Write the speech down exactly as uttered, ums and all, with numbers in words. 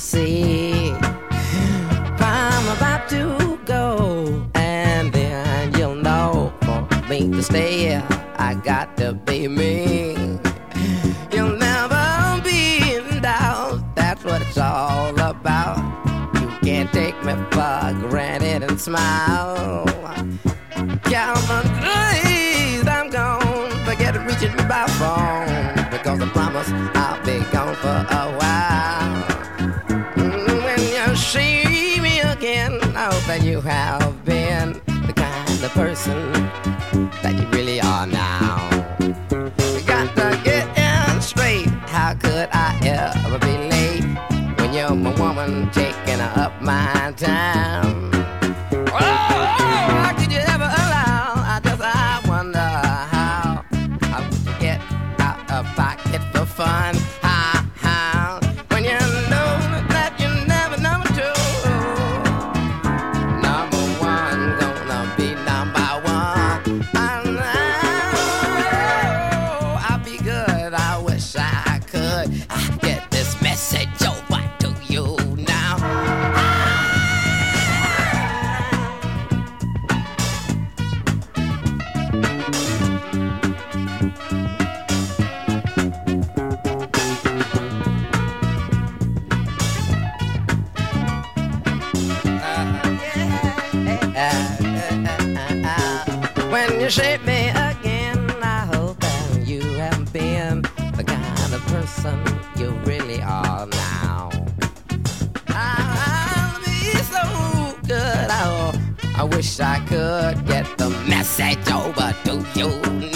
see. I'm about to go, and then you'll know for me to stay, I got to be me. You'll never be in doubt, that's what it's all about. You can't take me for granted and smile. Count my days, I'm gone. Forget reaching me by phone, because I promise I'll be gone for a while. Mm, when you see me again, I hope that you have been the kind of person that you really are now. You got to get in straight. How could I ever be late when you're my woman taking up my time? Oh, how could you ever allow? I just I wonder how I would get out of pocket for fun. How, how when you know that you never number two, number one gonna be number one. I know I'll be good. I wish I could I get this message over to you now. When you shape me again, I hope that you haven't been the kind of person you really are now. I'll be so good. Oh, I wish I could get the message over to you